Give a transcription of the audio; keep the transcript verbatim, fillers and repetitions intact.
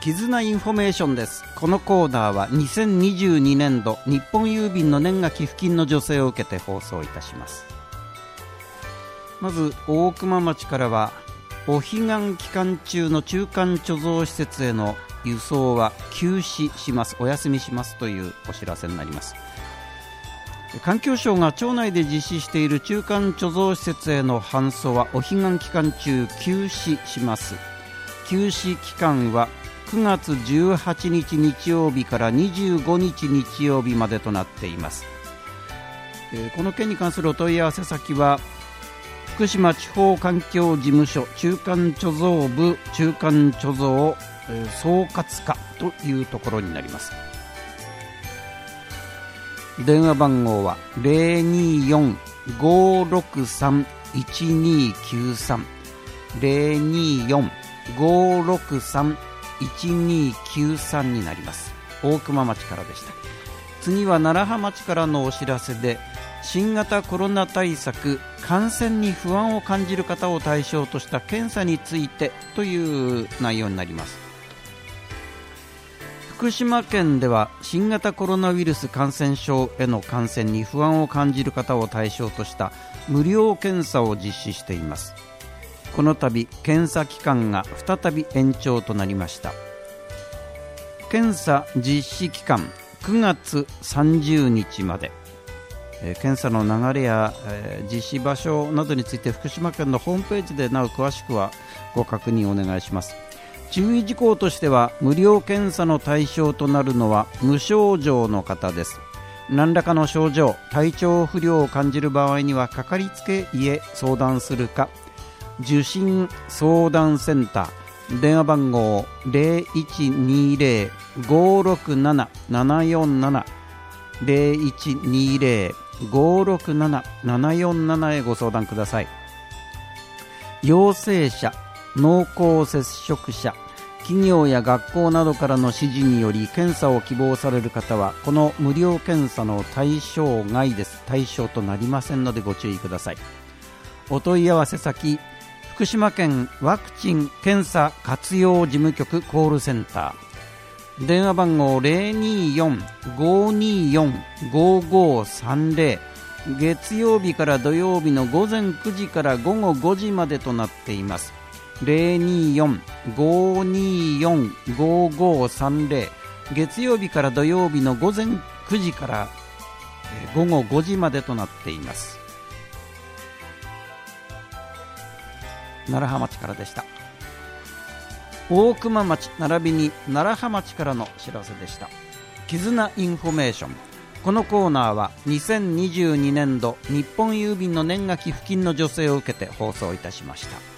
絆インフォメーションです。このコーナーはにせんにじゅうにねんど日本郵便の年賀寄付金の助成を受けて放送いたします。まず大熊町からは、お彼岸期間中の中間貯蔵施設への輸送は休止します、お休みしますというお知らせになります。環境省が町内で実施している中間貯蔵施設への搬送はお彼岸期間中休止します。休止期間はくがつじゅうはちにち日曜日からにじゅうごにち日曜日までとなっています。えー、この件に関するお問い合わせ先は福島地方環境事務所中間貯蔵部中間貯蔵、えー、総括課というところになります。電話番号は ゼロにーよん ごーろくさん いちにーきゅうさん ゼロにーよん ごーろくさん いちにーきゅうさんになります。大熊町からでした。次は楢葉町からのお知らせで、新型コロナ対策、感染に不安を感じる方を対象とした検査についてという内容になります。福島県では新型コロナウイルス感染症への感染に不安を感じる方を対象とした無料検査を実施しています。この度検査期間が再び延長となりました。検査実施期間くがつさんじゅうにちまで、えー、検査の流れや、えー、実施場所などについて福島県のホームページでなお詳しくはご確認お願いします。注意事項としては、無料検査の対象となるのは無症状の方です。何らかの症状、体調不良を感じる場合にはかかりつけ医へ相談するか、受診相談センター電話番号 ゼロいちにーぜろ ごーろくなな ななよんなな ゼロいちにーぜろ ごーろくなな ななよんなな へご相談ください。陽性者、濃厚接触者、企業や学校などからの指示により検査を希望される方はこの無料検査の対象外です。対象となりませんのでご注意ください。お問い合わせ先、福島県ワクチン検査活用事務局コールセンター電話番号 ゼロにーよん ごーにーよん ごーごーさんぜろ 月曜日から土曜日の午前くじから午後ごじまでとなっています。ゼロにーよん ごーにーよん ごーごーさんぜろ 月曜日から土曜日の午前くじから午後ごじまでとなっています。楢葉町からでした。大熊町並びに楢葉町からの知らせでした。絆インフォメーション。このコーナーはにせんにじゅうにねんど日本郵便の年賀寄付金の助成を受けて放送いたしました。